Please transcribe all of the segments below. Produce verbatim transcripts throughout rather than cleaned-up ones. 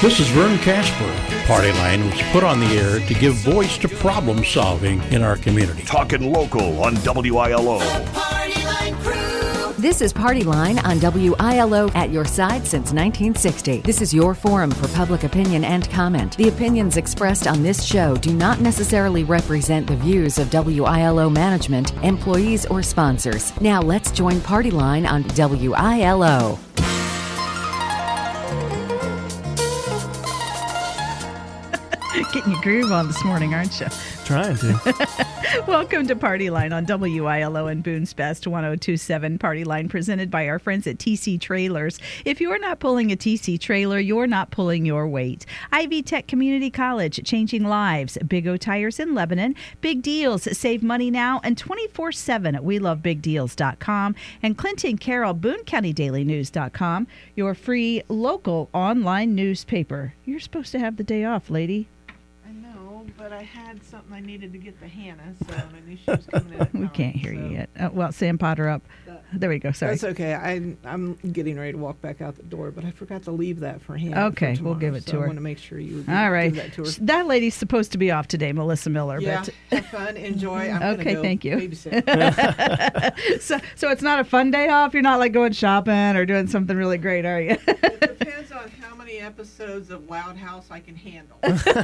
This is Vern Casper. Party Line was put on the air to give voice to problem solving in our community. Talking local on W I L O. Party Line Crew. This is Party Line on W I L O, at your side since nineteen sixty. This is your forum for public opinion and comment. The opinions expressed on this show do not necessarily represent the views of W I L O management, employees, or sponsors. Now let's join Party Line on W I L O. Getting your groove on this morning, aren't you? Trying to. Welcome to Party Line on W I L O and Boone's Best one oh two point seven. Party Line presented by our friends at T C Trailers. If you're not pulling a T C trailer, you're not pulling your weight. Ivy Tech Community College, changing lives. Big O Tires in Lebanon. Big deals, save money now, and twenty-four seven at we love big deals dot com. And Clinton Carroll, Boone County Daily News dot com, your free local online newspaper. You're supposed to have the day off, lady. But I had something I needed to get to Hannah, so I knew she was coming in at We nine, can't hear so. you yet. Uh, well, Sam Potter up. There we go. Sorry. That's okay. I, I'm getting ready to walk back out the door, but I forgot to leave that for Hannah. Okay, for we'll tomorrow, give it so to her. I want to make sure you give, All right. give that to her. That lady's supposed to be off today, Melissa Miller. Yeah, But have fun, enjoy. I'm Okay, gonna go thank you. babysit. so, so it's not a fun day off? You're not like going shopping or doing something really great, are you? It depends on how many episodes of Loud House I can handle.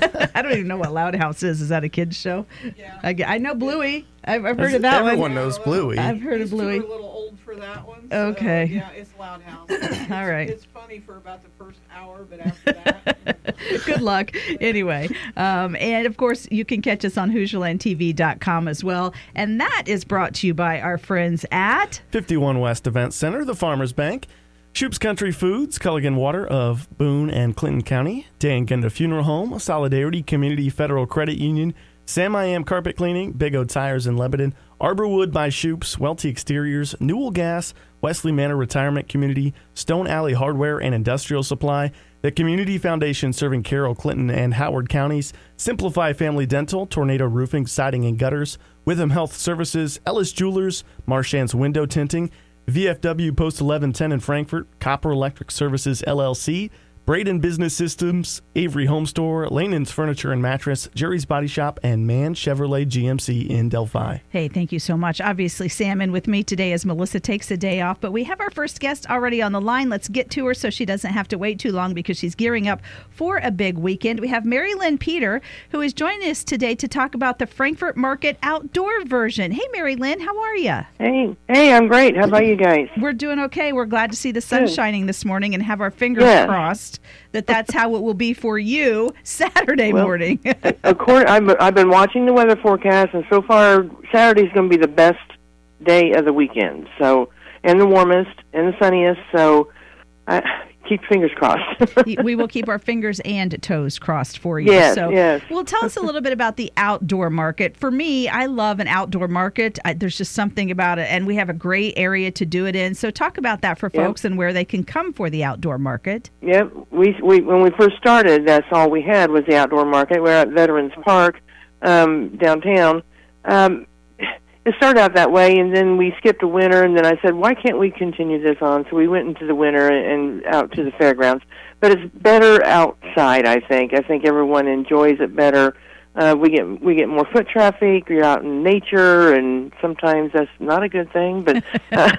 I don't even know what Loud House is. Is that a kid's show? Yeah. I, ge- I know Bluey. I've, I've heard of that Everyone one. knows Bluey. I've heard of These two Bluey. are a little old for that one. So, Okay. Yeah, it's Loud House. It's, All right. It's funny for about the first hour, but after that. Good luck. Anyway, um, and of course, you can catch us on Hoosier Land T V dot com as well. And that is brought to you by our friends at fifty-one West Event Center, the Farmers Bank, Shoop's Country Foods, Culligan Water of Boone and Clinton County, Dan Gunda Funeral Home, Solidarity Community Federal Credit Union, Sam I Am Carpet Cleaning, Big O Tires in Lebanon, Arborwood by Shoop's, Welty Exteriors, Newell Gas, Wesley Manor Retirement Community, Stone Alley Hardware and Industrial Supply, the Community Foundation serving Carroll, Clinton, and Howard counties, Simplify Family Dental, Tornado Roofing, Siding, and Gutters, Witham Health Services, Ellis Jewelers, Marchand's Window Tinting, V F W Post eleven ten in Frankfort, Copper Electric Services, L L C, Braden Business Systems, Avery Home Store, Lanan's Furniture and Mattress, Jerry's Body Shop, and Mann Chevrolet G M C in Delphi. Hey, thank you so much. Obviously, Sam in with me today as Melissa takes a day off, but we have our first guest already on the line. Let's get to her so she doesn't have to wait too long because she's gearing up for a big weekend. We have Mary Lynn Peter, who is joining us today to talk about the Frankfort Market outdoor version. Hey, Mary Lynn, how are you? Hey, hey, I'm great. How about you guys? We're doing okay. We're glad to see the sun Good. shining this morning and have our fingers Yeah. crossed that that's how it will be for you Saturday Well, morning. According, I've, I've been watching the weather forecast, and so far Saturday's going to be the best day of the weekend. So, and the warmest and the sunniest. So, I keep fingers crossed. We will keep our fingers and toes crossed for you. Yes, so, yes. Well, tell us a little bit about the outdoor market. For me, I love an outdoor market. I, there's just something about it, and we have a great area to do it in. So, talk about that for Yep. folks and where they can come for the outdoor market. Yep. We we when we first started, that's all we had was the outdoor market. We're at Veterans Park um, downtown. Um, it started out that way, and then we skipped a winter, and then I said, why can't we continue this on? So we went into the winter and out to the fairgrounds. But it's better outside, I think. I think everyone enjoys it better. Uh, we get we get more foot traffic. You're out in nature, and sometimes that's not a good thing. But uh,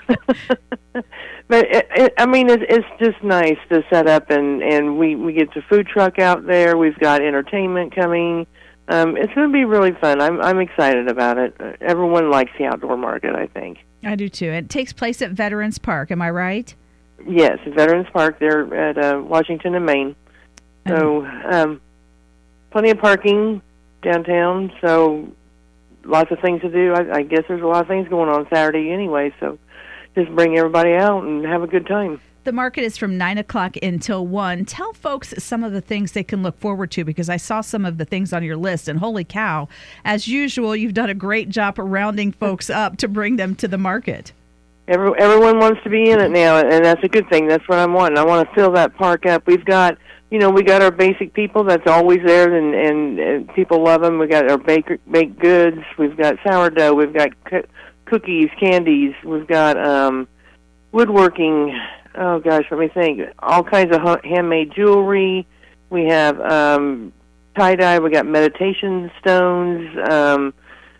but it, it, I mean, it's, it's just nice to set up, and, and we, we get the food truck out there. We've got entertainment coming. Um, it's going to be really fun. I'm I'm excited about it. Uh, everyone likes the outdoor market, I think. I do too. It takes place at Veterans Park. Am I right? Yes, Veterans Park. They're at uh, Washington and Maine. So um, plenty of parking downtown. So lots of things to do. I, I guess there's a lot of things going on Saturday anyway. So just bring everybody out and have a good time. The market is from nine o'clock until one. Tell folks some of the things they can look forward to, because I saw some of the things on your list, and holy cow, as usual, you've done a great job of rounding folks up to bring them to the market. Every, everyone wants to be in it now, and that's a good thing. That's what I'm wanting. I want to fill that park up. We've got, you know, we got our basic people that's always there, and, and, and people love them. We got our baker, baked goods. We've got sourdough. We've got co- cookies, candies. We've got um, woodworking. Oh, gosh, let me think. All kinds of handmade jewelry. We have um, tie-dye. We got meditation stones. Um,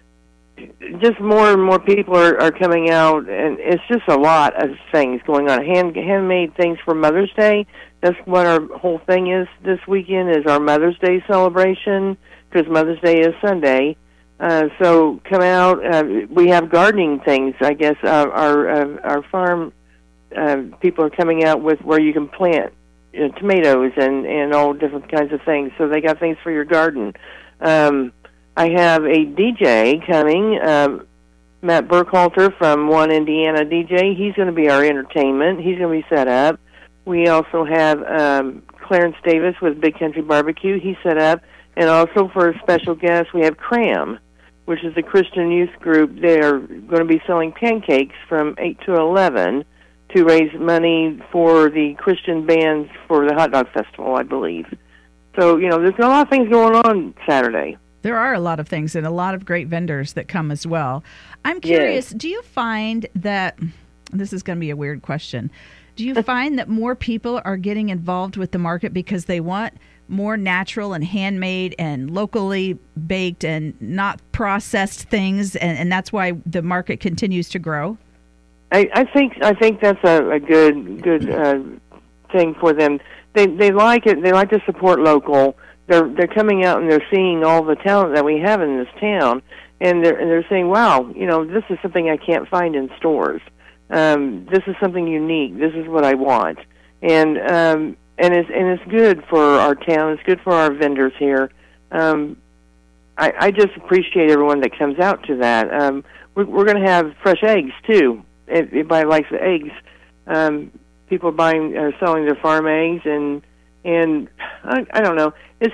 just more and more people are, are coming out, and it's just a lot of things going on. Hand handmade things for Mother's Day. That's what our whole thing is this weekend, is our Mother's Day celebration, because Mother's Day is Sunday. Uh, so come out. Uh, we have gardening things. I guess uh, our uh, our farm uh, people are coming out with where you can plant uh, tomatoes and, and all different kinds of things. So they got things for your garden. Um, I have a D J coming, um, Matt Burkhalter from One Indiana D J. He's going to be our entertainment. He's going to be set up. We also have um, Clarence Davis with Big Country Barbecue. He's set up. And also for a special guest, we have Cram, which is the Christian youth group. They're going to be selling pancakes from eight to eleven to raise money for the Christian bands for the Hot Dog Festival, I believe. So, you know, there's a lot of things going on Saturday. There are a lot of things and a lot of great vendors that come as well. I'm curious, yes. Do you find that, this is going to be a weird question, do you find that more people are getting involved with the market because they want more natural and handmade and locally baked and not processed things, and, and that's why the market continues to grow? I, I think I think that's a, a good good uh, thing for them. They they like it. They like to support local. They're they're coming out and they're seeing all the talent that we have in this town, and they're and they're saying, "Wow, you know, this is something I can't find in stores. Um, this is something unique. This is what I want." And um, and it's and it's good for our town. It's good for our vendors here. Um, I, I just appreciate everyone that comes out to that. Um, we're we're going to have fresh eggs too. If anybody likes the eggs, um, people are buying, uh, selling their farm eggs, and and I, I don't know. It's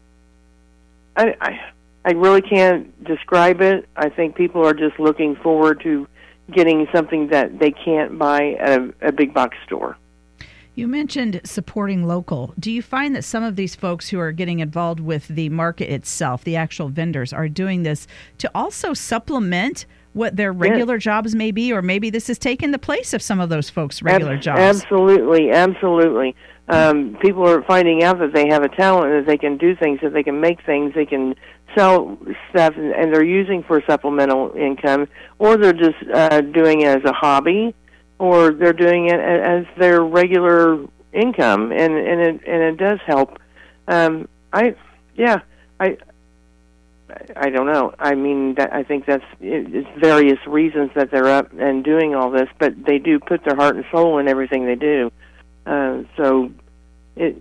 I, I I really can't describe it. I think people are just looking forward to getting something that they can't buy at a, a big box store. You mentioned supporting local. Do you find that some of these folks who are getting involved with the market itself, the actual vendors, are doing this to also supplement what their regular yes. jobs may be, or maybe this has taken the place of some of those folks' regular Ab- jobs? Absolutely, absolutely. Um, people are finding out that they have a talent, that they can do things, that they can make things, they can sell stuff, and, and they're using for supplemental income, or they're just uh, doing it as a hobby, or they're doing it as their regular income, and and it and it does help. Um, I yeah, I I don't know. I mean, that, I think that's it's various reasons that they're up and doing all this, but they do put their heart and soul in everything they do. Uh, so it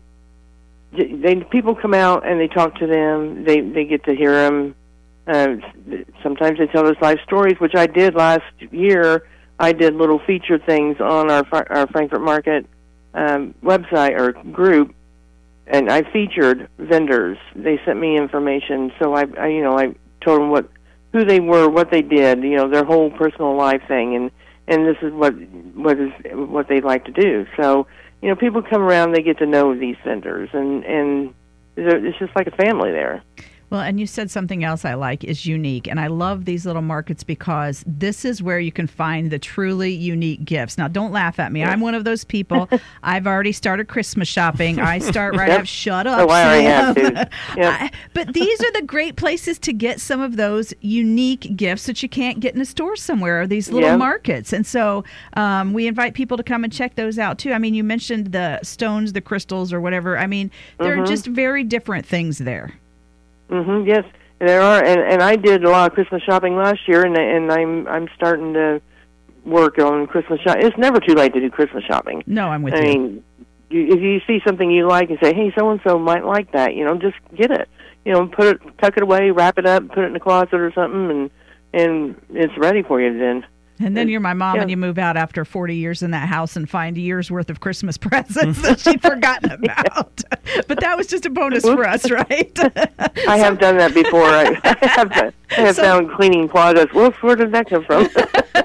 they people come out and they talk to them. They they get to hear them. Uh, sometimes they tell us life stories, which I did last year. I did little feature things on our our Frankfort Market um, website or group, and I featured vendors. They sent me information, so I, I, you know, I told them what, who they were, what they did, you know, their whole personal life thing, and, and this is what what is what they like to do. So, you know, people come around, they get to know these vendors, and and it's just like a family there. Well, and you said something else I like is unique. And I love these little markets because this is where you can find the truly unique gifts. Now, don't laugh at me. I'm one of those people. I've already started Christmas shopping. I start right up. Shut up, oh, I already have Sam. to. Yep. I, but these are the great places to get some of those unique gifts that you can't get in a store somewhere, or these little yep. markets. And so um, we invite people to come and check those out, too. I mean, you mentioned the stones, the crystals, or whatever. I mean, there mm-hmm. are just very different things there. Mm-hmm, yes, there are, and, and I did a lot of Christmas shopping last year, and and I'm I'm starting to work on Christmas shopping. It's never too late to do Christmas shopping. No, I'm with I you. I mean, you, if you see something you like and say, "Hey, so and so might like that," you know, just get it. You know, put it, tuck it away, wrap it up, put it in the closet or something, and and it's ready for you then. And then you're my mom, yeah. and you move out after forty years in that house and find a year's worth of Christmas presents that she'd forgotten about. But that was just a bonus for us, right? I have done that before. I, I have, I have so, found cleaning products. Whoops, where did that come from?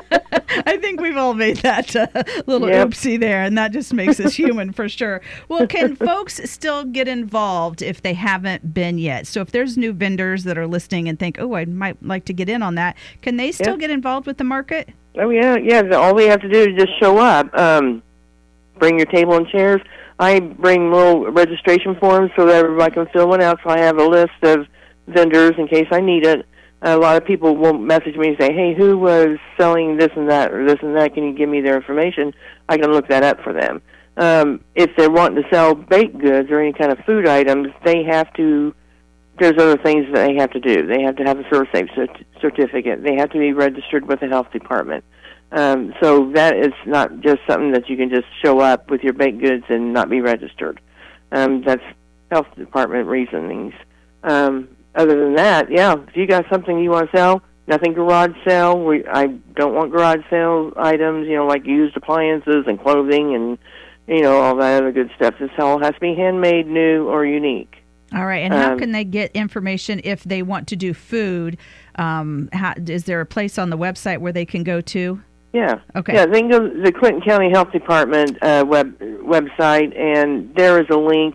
I think we've all made that uh, little yep. oopsie there, and that just makes us human for sure. Well, can folks still get involved if they haven't been yet? So if there's new vendors that are listening and think, oh, I might like to get in on that, can they still yep. get involved with the market? Oh, yeah, yeah. All we have to do is just show up. Um, bring your table and chairs. I bring little registration forms so that everybody can fill one out. So I have a list of vendors in case I need it. A lot of people will message me and say, hey, who was selling this and that or this and that? Can you give me their information? I can look that up for them. Um, if they're wanting to sell baked goods or any kind of food items, they have to, there's other things that they have to do. They have to have a ServSafe cert- certificate. They have to be registered with the health department. Um, so that is not just something that you can just show up with your baked goods and not be registered. Um, that's health department reasonings. Um, other than that, yeah, if you got something you want to sell, nothing garage sale. We, I don't want garage sale items, you know, like used appliances and clothing and, you know, all that other good stuff. This all has to be handmade, new, or unique. All right, and how Um, can they get information if they want to do food? Um, how, is there a place on the website where they can go to? Yeah. Okay. Yeah, they can go to the Clinton County Health Department uh, web website, and there is a link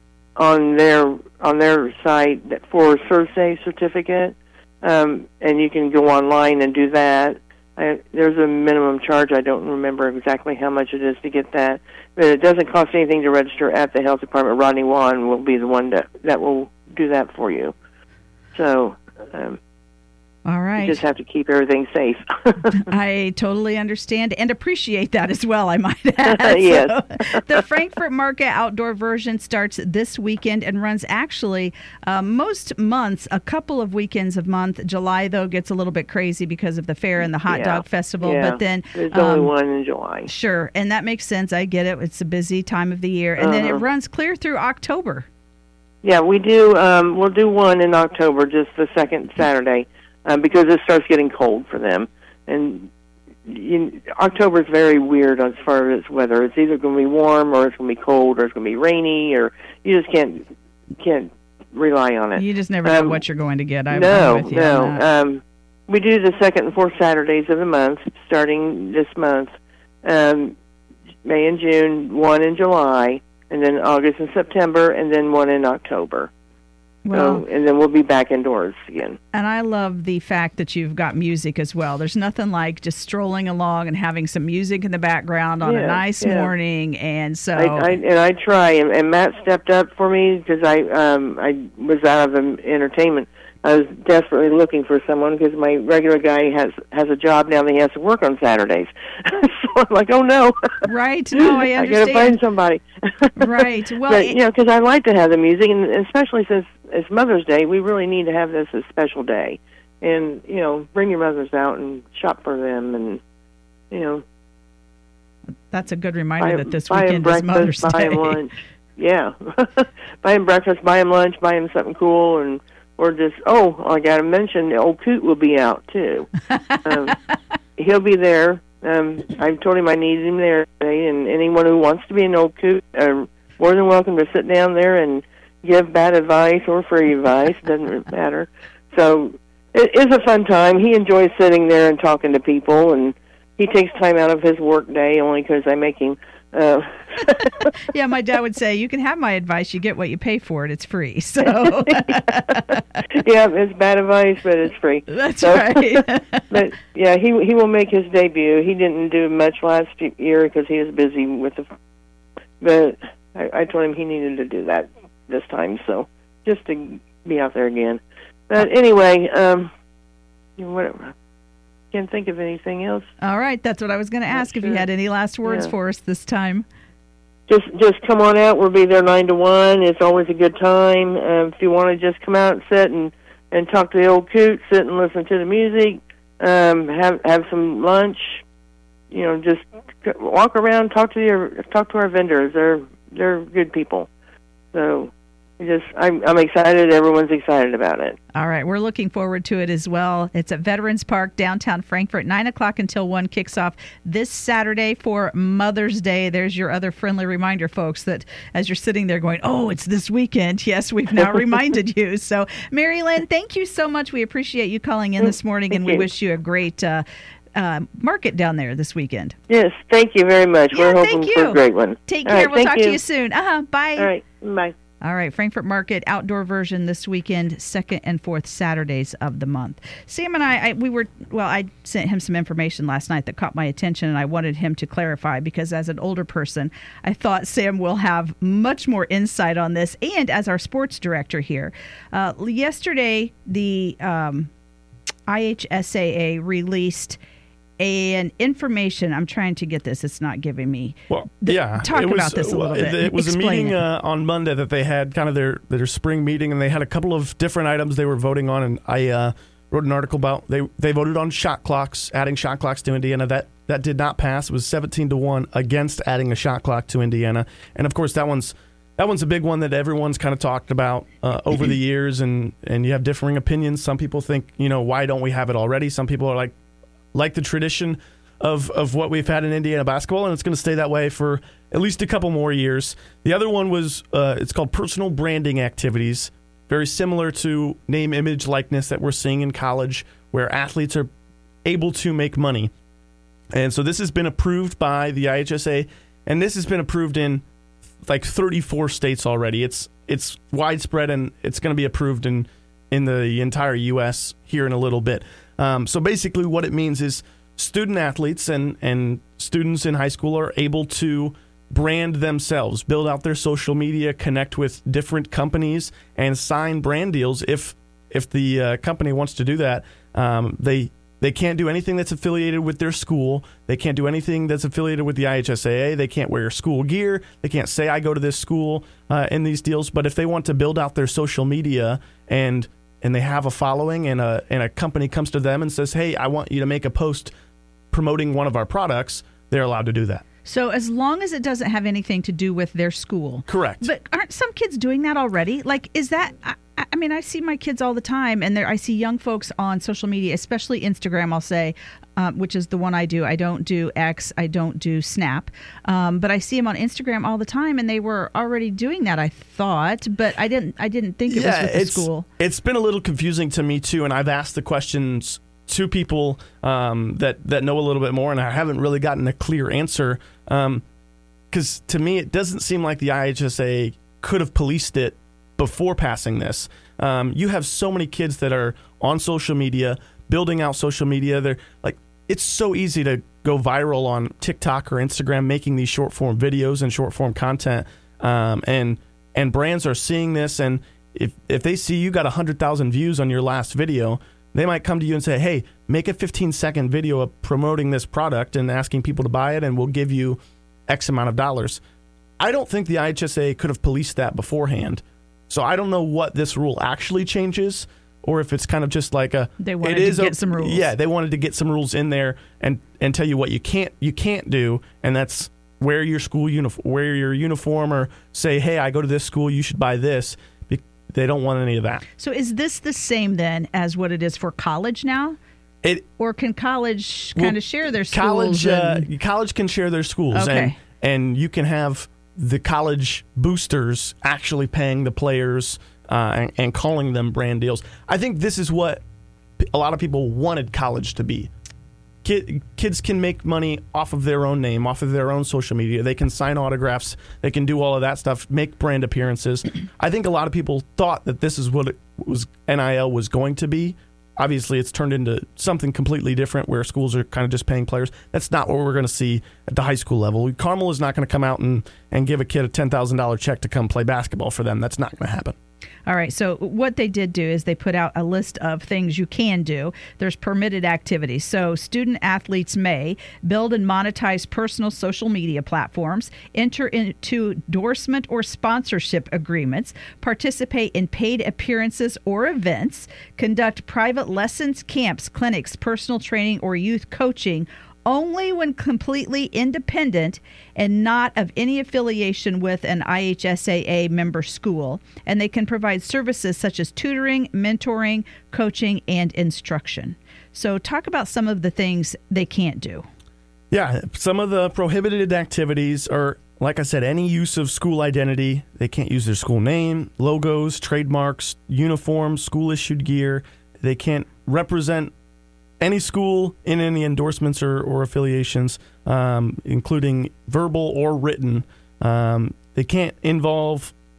on their on their site that for a ServSafe certificate, um, and you can go online and do that. I, there's a minimum charge. I don't remember exactly how much it is to get that, but it doesn't cost anything to register at the health department. Rodney Wan will be the one that that will do that for you. So. Um, All right. You just have to keep everything safe. I totally understand and appreciate that as well, I might add. Yes. So, the Frankfort Market outdoor version starts this weekend and runs actually uh, most months, a couple of weekends of month. July, though, gets a little bit crazy because of the fair and the hot Yeah. dog festival. Yeah. But then There's um, only one in July. Sure, and that makes sense. I get it. It's a busy time of the year. And then it Uh-huh. runs clear through October. Yeah, we do. Um, we'll do one in October, just the second Saturday, um, because it starts getting cold for them. And you, October is very weird as far as weather. It's either going to be warm, or it's going to be cold, or it's going to be rainy, or you just can't can't rely on it. You just never know Um, what you're going to get. I'm, no, I'm with you no. on that. Um, we do the second and fourth Saturdays of the month, starting this month, um, May and June, one in July, and then August and September, and then one in October. Well, So, and then we'll be back indoors again. and I love the fact that you've got music as well. There's nothing like just strolling along and having some music in the background on a Yeah, nice yeah. morning. And so, I, I and I try, and, and Matt stepped up for me because I um I was out of um, entertainment. I was desperately looking for someone because my regular guy has has a job now that he has to work on Saturdays. So I'm like, oh no, right? No, I I gotta find understand. somebody. Right. Well, but it- you know, because I like to have the music, and especially since it's Mother's Day, we really need to have this a special day. And you know, bring your mothers out and shop for them, and you know, That's a good reminder buy, that this buy 'em weekend is breakfast, Mother's buy Day. 'em lunch. Yeah, buy him breakfast, buy him lunch, buy him something cool, and or just oh, I got to mention, the old Coot will be out too. um, he'll be there. Um, I told him I needed him there today, and anyone who wants to be an old Coot are more than welcome to sit down there and give bad advice or free advice. Doesn't matter. So it is a fun time. He enjoys sitting there and talking to people, and he takes time out of his work day only because I make him. Uh, Yeah, my dad would say, you can have my advice. You get what you pay for it. It's free. So yeah, it's bad advice, but it's free. that's So- right. But yeah, he he will make his debut. He didn't do much last year because he was busy with the. But I, I told him he needed to do that this time, so just to be out there again. But anyway, um, whatever. Can't think of anything else. All right. That's what I was going to ask if you sure. had any last words Yeah. for us this time. Just just come on out. We'll be there nine to one. It's always a good time. Um, if you want to just come out and sit and, and talk to the old Coot, sit and listen to the music, um, have have some lunch. You know, just c- walk around, talk to your talk to our vendors. They're they're good people. So just I'm I'm excited. Everyone's excited about it. All right. We're looking forward to it as well. It's at Veterans Park, downtown Frankfort, nine o'clock until one kicks off this Saturday for Mother's Day. There's your other friendly reminder, folks, that as you're sitting there going, oh, it's this weekend. Yes, we've now reminded you. So, Mary Lynn, thank you so much. We appreciate you calling in this morning, Thank and we you. wish you a great uh, uh, market down there this weekend. Yes, thank you very much. Yeah, We're thank hoping you. for a great one. Take All care. right, we'll thank talk you. to you soon. Uh-huh. Bye. All right, bye. All right, Frankfurt Market outdoor version this weekend, second and fourth Saturdays of the month. Sam and I, I, we were, well, I sent him some information last night that caught my attention, and I wanted him to clarify because as an older person, I thought Sam will have much more insight on this. And as our sports director here, uh, yesterday the um, I H S A A released and information. I'm trying to get this. It's not giving me. Well, the, yeah. Talk it was, about this a little it, bit. It was Explain a meeting it. uh, on Monday that they had kind of their, their spring meeting, and they had a couple of different items they were voting on. And I uh, wrote an article about they they voted on shot clocks, adding shot clocks to Indiana. That that did not pass. It was seventeen to one against adding a shot clock to Indiana. And of course, that one's that one's a big one that everyone's kind of talked about uh, over the years, and and you have differing opinions. Some people think, you know, why don't we have it already? Some people are like like the tradition of of what we've had in Indiana basketball, and it's going to stay that way for at least a couple more years. The other one was, uh, it's called personal branding activities, very similar to name, image, likeness that we're seeing in college, where athletes are able to make money. And so this has been approved by the I H S A, and this has been approved in like thirty-four states already. It's it's widespread, and it's going to be approved in, in the entire U S here in a little bit. Um, so basically what it means is student athletes and, and students in high school are able to brand themselves, build out their social media, connect with different companies, and sign brand deals if if the uh, company wants to do that. Um, they they can't do anything that's affiliated with their school. They can't do anything that's affiliated with the I H S A A. They can't wear school gear. They can't say, I go to this school uh, in these deals. But if they want to build out their social media and and they have a following, and a and a company comes to them and says, hey, I want you to make a post promoting one of our products, they're allowed to do that. So as long as it doesn't have anything to do with their school. Correct. But aren't some kids doing that already? Like, is that, I, I mean, I see my kids all the time, and there I see young folks on social media, especially Instagram, I'll say, um, which is the one I do. I don't do X, I don't do Snap, um, but I see them on Instagram all the time, and they were already doing that, I thought, but I didn't I didn't think it yeah, was with the it's, school. It's been a little confusing to me, too, and I've asked the questions to people um, that, that know a little bit more, and I haven't really gotten a clear answer. Um, because to me, it doesn't seem like the I H S A could have policed it before passing this. Um, you have so many kids that are on social media, building out social media. They're like, it's so easy to go viral on TikTok or Instagram, making these short form videos and short form content. Um, and and brands are seeing this, and if if they see you got a hundred thousand views on your last video, they might come to you and say, hey, make a fifteen second video of promoting this product and asking people to buy it, and we'll give you X amount of dollars. I don't think the I H S A could have policed that beforehand. So I don't know what this rule actually changes, or if it's kind of just like a They wanted it is to get a, some rules. Yeah, they wanted to get some rules in there and, and tell you what you can't you can't do, and that's wear your school uniform, wear your uniform, or say, hey, I go to this school, you should buy this. They don't want any of that. So is this the same then as what it is for college now? It Or can college well, kind of share their schools? college and- uh, college can share their schools, Okay. and and you can have the college boosters actually paying the players uh, and, and calling them brand deals. I think this is what a lot of people wanted college to be. Kid, kids can make money off of their own name, off of their own social media. They can sign autographs. They can do all of that stuff, make brand appearances. I think a lot of people thought that this is what it was N I L was going to be. Obviously, it's turned into something completely different where schools are kind of just paying players. That's not what we're going to see at the high school level. Carmel is not going to come out and, and give a kid a ten thousand dollars check to come play basketball for them. That's not going to happen. All right. So what they did do is they put out a list of things you can do. There's permitted activities. So student athletes may build and monetize personal social media platforms, enter into endorsement or sponsorship agreements, participate in paid appearances or events, conduct private lessons, camps, clinics, personal training, or youth coaching only when completely independent and not of any affiliation with an I H S A A member school. And they can provide services such as tutoring, mentoring, coaching, and instruction. So talk about some of the things they can't do. Yeah, some of the prohibited activities are, like I said, any use of school identity. They can't use their school name, logos, trademarks, uniforms, school-issued gear. They can't represent any school in any endorsements or, or affiliations, um, including verbal or written. Um, they can't involve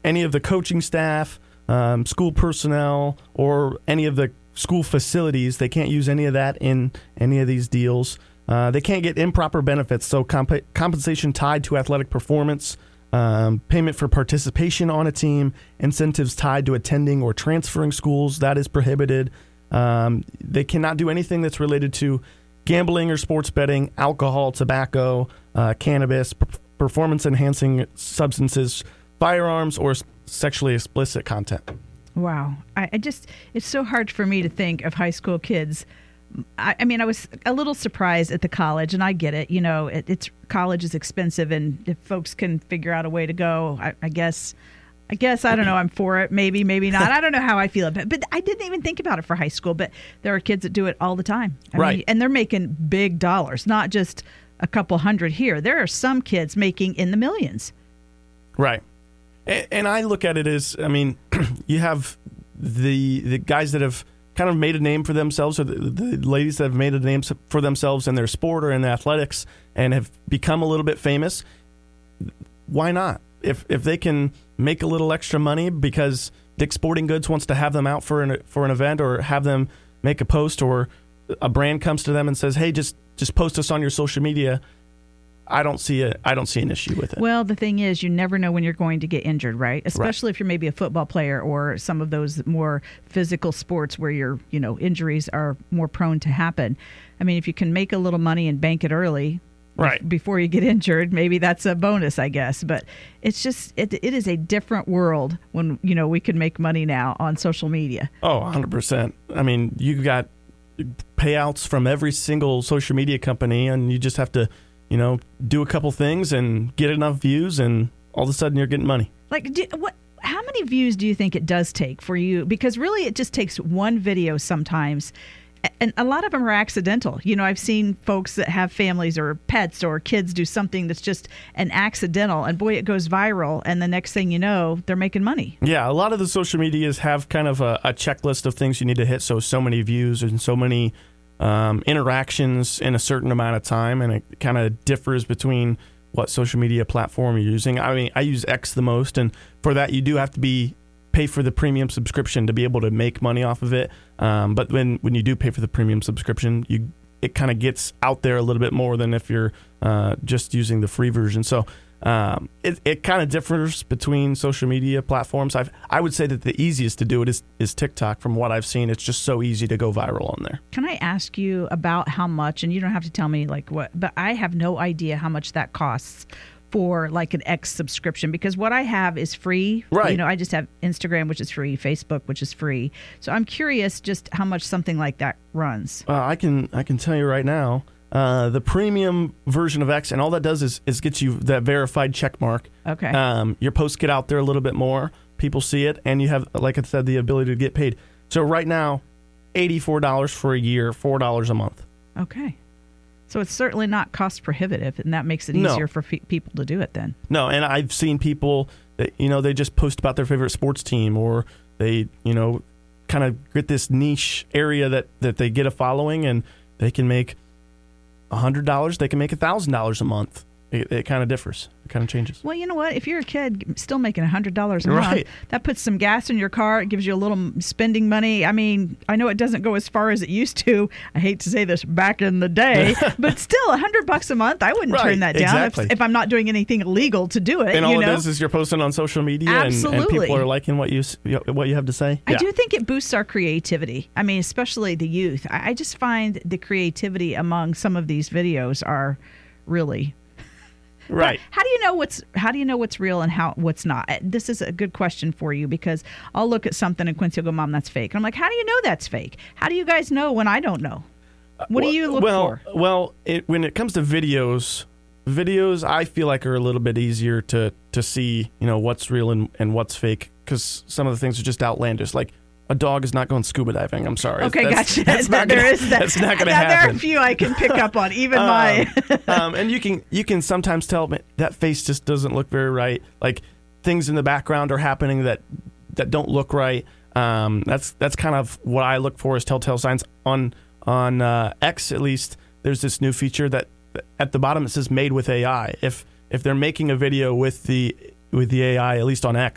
any of the coaching staff, um, school personnel, or any of the school facilities. They can't use any of that in any of these deals. Uh, they can't get improper benefits, so comp- compensation tied to athletic performance, um, payment for participation on a team, incentives tied to attending or transferring schools, that is prohibited. Um, they cannot do anything that's related to gambling or sports betting, alcohol, tobacco, uh, cannabis, p- performance-enhancing substances, firearms, or s- sexually explicit content. Wow. I, I just, it's so hard for me to think of high school kids. I, I mean, I was a little surprised at the college, and I get it. You know, it, it's college is expensive, and if folks can figure out a way to go, I, I guess, I guess, I don't know, I'm for it. Maybe, maybe not. I don't know how I feel about it. But I didn't even think about it for high school. But there are kids that do it all the time. I right. mean, and they're making big dollars, not just a couple hundred here. There are some kids making in the millions. Right. And, and I look at it as, I mean, you have the the guys that have kind of made a name for themselves, or the, the ladies that have made a name for themselves in their sport or in athletics and have become a little bit famous. Why not? If if they can make a little extra money because Dick's Sporting Goods wants to have them out for an for an event, or have them make a post, or a brand comes to them and says, "Hey, just just post us on your social media," I don't see a I don't see an issue with it. Well, the thing is, you never know when you're going to get injured, right? Especially right. if you're maybe a football player or some of those more physical sports where your you know injuries are more prone to happen. I mean, if you can make a little money and bank it early. Right. Before you get injured, maybe that's a bonus, I guess. But it's just, it, it is a different world when, you know, we can make money now on social media. Oh, one hundred percent. I mean, you got payouts from every single social media company, and you just have to, you know, do a couple things and get enough views, and all of a sudden you're getting money. Like, do, what? How many views do you think it does take for you? Because really it just takes one video sometimes. And a lot of them are accidental. You know, I've seen folks that have families or pets or kids do something that's just an accidental, and boy, it goes viral. And the next thing you know, they're making money. Yeah, a lot of the social medias have kind of a, a checklist of things you need to hit. So, so many views and so many um, interactions in a certain amount of time. And it kind of differs between what social media platform you're using. I mean, I use X the most. And for that, you do have to be pay for the premium subscription to be able to make money off of it. Um, but when, when you do pay for the premium subscription, you it kind of gets out there a little bit more than if you're uh, just using the free version. So um, it, it kind of differs between social media platforms. I've, I would say that the easiest to do it is, is TikTok. From what I've seen, it's just so easy to go viral on there. Can I ask you about how much, and you don't have to tell me like what, but I have no idea how much that costs for like an X subscription, because what I have is free. Right. You know, I just have Instagram, which is free, Facebook, which is free. So I'm curious just how much something like that runs. Uh, I can I can tell you right now, uh, the premium version of X, and all that does is, is get you that verified check mark. Okay. Um, your posts get out there a little bit more. People see it, and you have, like I said, the ability to get paid. So right now, eighty-four dollars for a year, four dollars a month. Okay. So it's certainly not cost prohibitive, and that makes it easier no. for fe- people to do it then. No, and I've seen people that, you know, they just post about their favorite sports team, or they, you know, kind of get this niche area that, that they get a following, and they can make one hundred dollars, they can make one thousand dollars a month. It, it kind of differs. It kind of changes. Well, you know what? If you're a kid still making one hundred dollars a right. month, that puts some gas in your car. It gives you a little spending money. I mean, I know it doesn't go as far as it used to. I hate to say this back in the day, but still one hundred bucks a month, I wouldn't right. turn that down exactly. if, if I'm not doing anything illegal to do it. And all you know? it is is you're posting on social media, and, and people are liking what you what you have to say. I yeah. do think it boosts our creativity. I mean, especially the youth. I, I just find the creativity among some of these videos are really... Right. But how do you know what's how do you know what's real and how what's not? This is a good question for you, because I'll look at something and Quincy will go, "Mom, that's fake." And I'm like, "How do you know that's fake? How do you guys know when I don't know? What well, do you look well, for?" Well, it, when it comes to videos, videos I feel like are a little bit easier to to see, you know, what's real and, and what's fake, because some of the things are just outlandish. Like, a dog is not going scuba diving. I'm sorry. Okay, that's, gotcha. That's not there gonna, is that. That's not going to happen. happen. There are a few I can pick up on, even um, my. um, and you can you can sometimes tell, man, that face just doesn't look very right. Like, things in the background are happening that that don't look right. Um, that's that's kind of what I look for as telltale signs. On on uh, X, at least, there's this new feature that at the bottom it says "Made with A I." If if they're making a video with the with the A I, at least on X,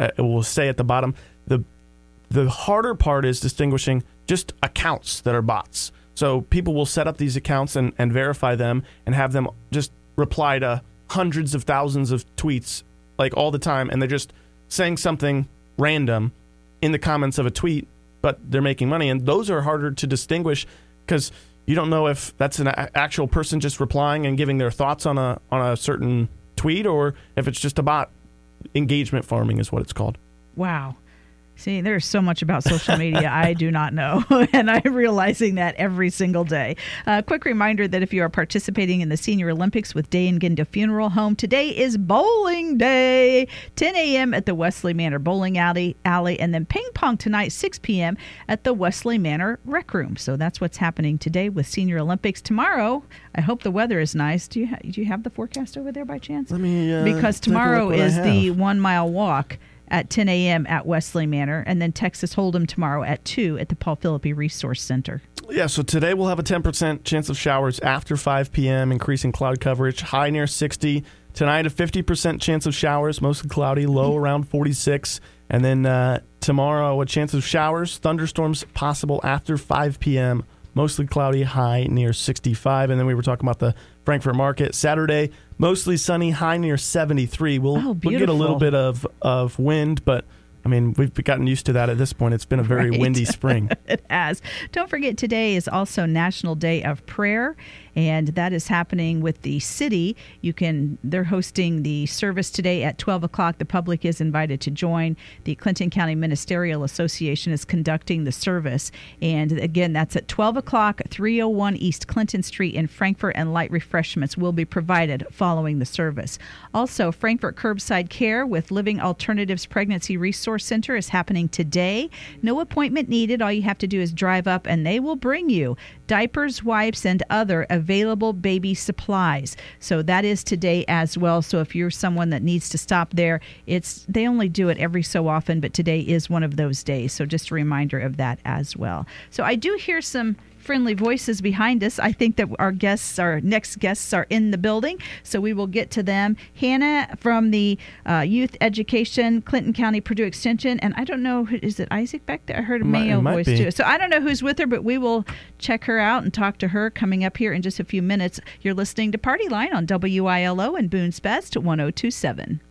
uh, it will say at the bottom. The the harder part is distinguishing just accounts that are bots. So people will set up these accounts and, and verify them and have them just reply to hundreds of thousands of tweets like all the time, and they're just saying something random in the comments of a tweet, but they're making money. And those are harder to distinguish because you don't know if that's an a- actual person just replying and giving their thoughts on a on a certain tweet, or if it's just a bot. Engagement farming is what it's called. Wow. See, there's so much about social media I do not know, and I'm realizing that every single day. A uh, quick reminder that if you are participating in the Senior Olympics with Day and Ginda Funeral Home, today is bowling day, ten a.m. at the Wesley Manor Bowling Alley, alley, and then ping pong tonight, six p.m. at the Wesley Manor Rec Room. So that's what's happening today with Senior Olympics. Tomorrow, I hope the weather is nice. Do you, ha- do you have the forecast over there by chance? Let me uh, Because take a look tomorrow what I is the have. one-mile walk at ten a.m. at Wesley Manor, and then Texas Hold'em tomorrow at two at the Paul Philippi Resource Center. Yeah, so today we'll have a ten percent chance of showers after five p.m., increasing cloud coverage, high near sixty. Tonight, a fifty percent chance of showers, mostly cloudy, low around forty-six. And then uh, tomorrow, a chance of showers, thunderstorms possible after five p.m., mostly cloudy, high near sixty-five. And then we were talking about the Frankfurt market. Saturday, mostly sunny, high near seventy-three. We'll, Oh, we'll get a little beautiful. bit of, of wind, but I mean, we've gotten used to that at this point. It's been a very Right. windy spring. It has. Don't forget, today is also National Day of Prayer, and that is happening with the city. You can. They're hosting the service today at twelve o'clock. The public is invited to join. The Clinton County Ministerial Association is conducting the service, and again, that's at twelve o'clock, three oh one East Clinton Street in Frankfurt, and light refreshments will be provided following the service. Also, Frankfurt Curbside Care with Living Alternatives Pregnancy Resource Center is happening today. No appointment needed. All you have to do is drive up, and they will bring you diapers, wipes, and other available baby supplies. So that is today as well. So if you're someone that needs to stop there, it's they only do it every so often, but today is one of those days. So just a reminder of that as well. So I do hear some friendly voices behind us. I think that our guests, our next guests are in the building, so we will get to them. Hannah from the uh, Youth Education, Clinton County, Purdue Extension, and I don't know, is it Isaac back there? I heard a Might- Mayo it might voice be. too. So I don't know who's with her, but we will check her out and talk to her coming up here in just a few minutes. You're listening to Party Line on W I L O and Boone's Best one oh two point seven.